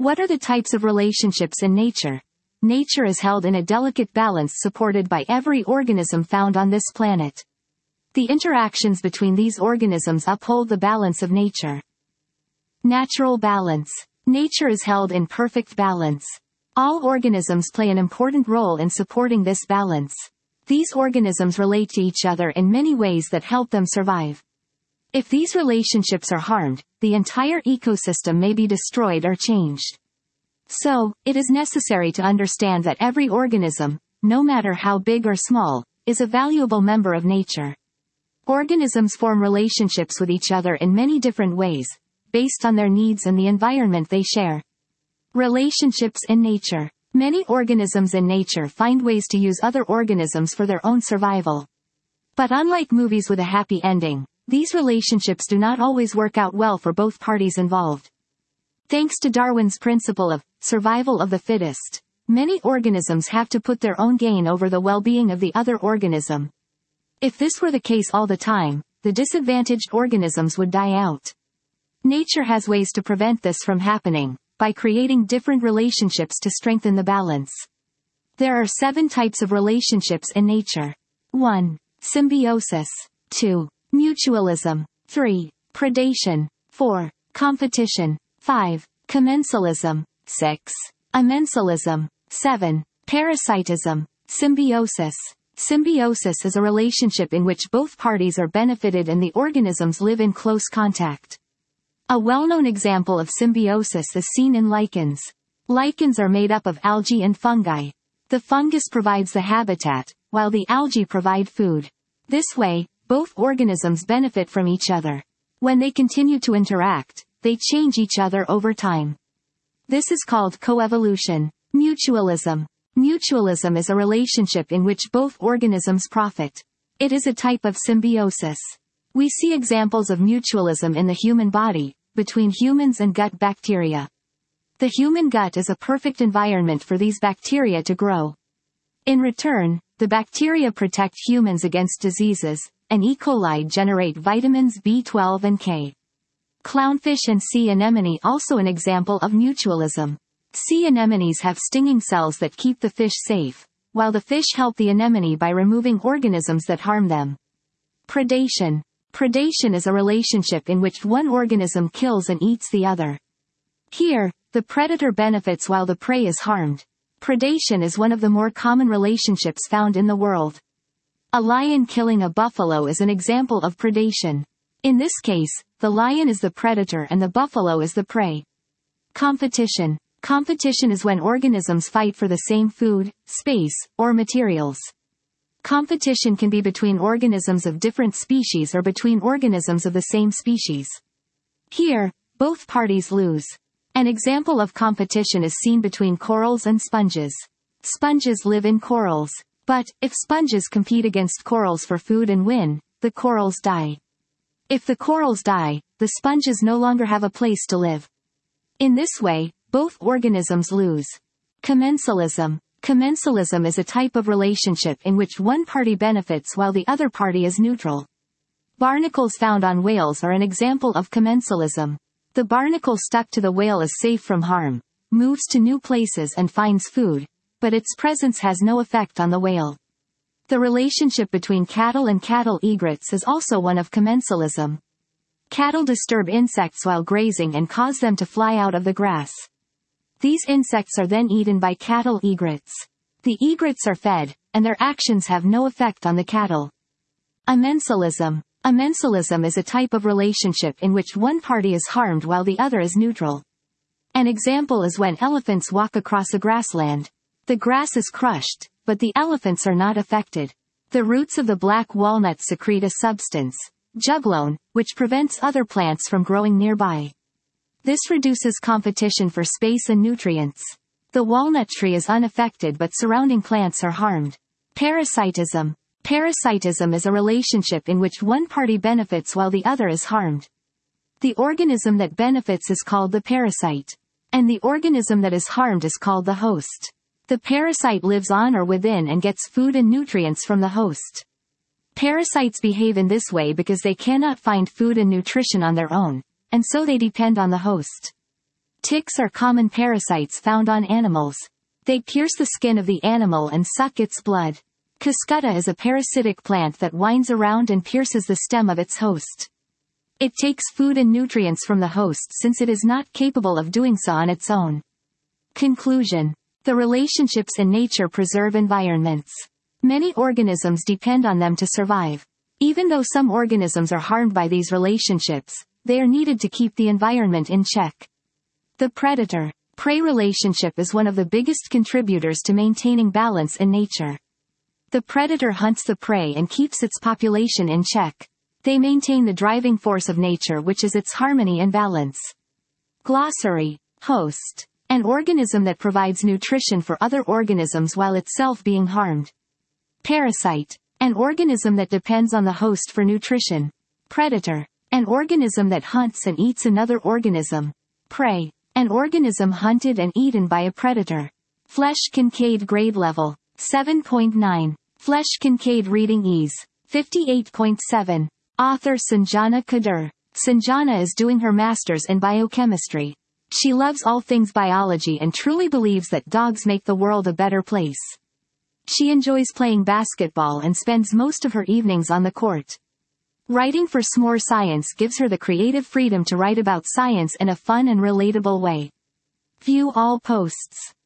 What are the types of relationships in nature? Nature is held in a delicate balance supported by every organism found on this planet. The interactions between these organisms uphold the balance of nature. Natural balance. Nature is held in perfect balance. All organisms play an important role in supporting this balance. These organisms relate to each other in many ways that help them survive. If these relationships are harmed, the entire ecosystem may be destroyed or changed. So, it is necessary to understand that every organism, no matter how big or small, is a valuable member of nature. Organisms form relationships with each other in many different ways, based on their needs and the environment they share. Relationships in nature. Many organisms in nature find ways to use other organisms for their own survival. But unlike movies with a happy ending, these relationships do not always work out well for both parties involved. Thanks to Darwin's principle of survival of the fittest, many organisms have to put their own gain over the well-being of the other organism. If this were the case all the time, the disadvantaged organisms would die out. Nature has ways to prevent this from happening, by creating different relationships to strengthen the balance. There are 7 types of relationships in nature. 1. Symbiosis. 2. Mutualism. 3. Predation. 4. Competition. 5. Commensalism. 6. Amensalism. 7. Parasitism. Symbiosis. Symbiosis is a relationship in which both parties are benefited and the organisms live in close contact. A well-known example of symbiosis is seen in lichens. Lichens are made up of algae and fungi. The fungus provides the habitat, while the algae provide food. This way, both organisms benefit from each other. When they continue to interact, they change each other over time. This is called coevolution. Mutualism. Mutualism is a relationship in which both organisms profit. It is a type of symbiosis. We see examples of mutualism in the human body, between humans and gut bacteria. The human gut is a perfect environment for these bacteria to grow. In return, the bacteria protect humans against diseases, and E. coli generate vitamins B12 and K. Clownfish and sea anemone also an example of mutualism. Sea anemones have stinging cells that keep the fish safe, while the fish help the anemone by removing organisms that harm them. Predation. Predation is a relationship in which one organism kills and eats the other. Here, the predator benefits while the prey is harmed. Predation is one of the more common relationships found in the world. A lion killing a buffalo is an example of predation. In this case, the lion is the predator and the buffalo is the prey. Competition. Competition is when organisms fight for the same food, space, or materials. Competition can be between organisms of different species or between organisms of the same species. Here, both parties lose. An example of competition is seen between corals and sponges. Sponges live in corals. But, if sponges compete against corals for food and win, the corals die. If the corals die, the sponges no longer have a place to live. In this way, both organisms lose. Commensalism. Commensalism is a type of relationship in which one party benefits while the other party is neutral. Barnacles found on whales are an example of commensalism. The barnacle stuck to the whale is safe from harm, moves to new places and finds food, but its presence has no effect on the whale. The relationship between cattle and cattle egrets is also one of commensalism. Cattle disturb insects while grazing and cause them to fly out of the grass. These insects are then eaten by cattle egrets. The egrets are fed, and their actions have no effect on the cattle. Amensalism. Amensalism is a type of relationship in which one party is harmed while the other is neutral. An example is when elephants walk across a grassland. The grass is crushed, but the elephants are not affected. The roots of the black walnut secrete a substance, juglone, which prevents other plants from growing nearby. This reduces competition for space and nutrients. The walnut tree is unaffected but surrounding plants are harmed. Parasitism. Parasitism is a relationship in which one party benefits while the other is harmed. The organism that benefits is called the parasite, and the organism that is harmed is called the host. The parasite lives on or within and gets food and nutrients from the host. Parasites behave in this way because they cannot find food and nutrition on their own, and so they depend on the host. Ticks are common parasites found on animals. They pierce the skin of the animal and suck its blood. Cuscuta is a parasitic plant that winds around and pierces the stem of its host. It takes food and nutrients from the host since it is not capable of doing so on its own. Conclusion. The relationships in nature preserve environments. Many organisms depend on them to survive. Even though some organisms are harmed by these relationships, they are needed to keep the environment in check. The predator-prey relationship is one of the biggest contributors to maintaining balance in nature. The predator hunts the prey and keeps its population in check. They maintain the driving force of nature, which is its harmony and balance. Glossary. Host. An organism that provides nutrition for other organisms while itself being harmed. Parasite. An organism that depends on the host for nutrition. Predator. An organism that hunts and eats another organism. Prey. An organism hunted and eaten by a predator. Flesch-Kincaid grade level. 7.9. Flesch-Kincaid reading ease. 58.7. Author Sanjana Kadur. Sanjana is doing her master's in biochemistry. She loves all things biology and truly believes that dogs make the world a better place. She enjoys playing basketball and spends most of her evenings on the court. Writing for S'more Science gives her the creative freedom to write about science in a fun and relatable way. View all posts.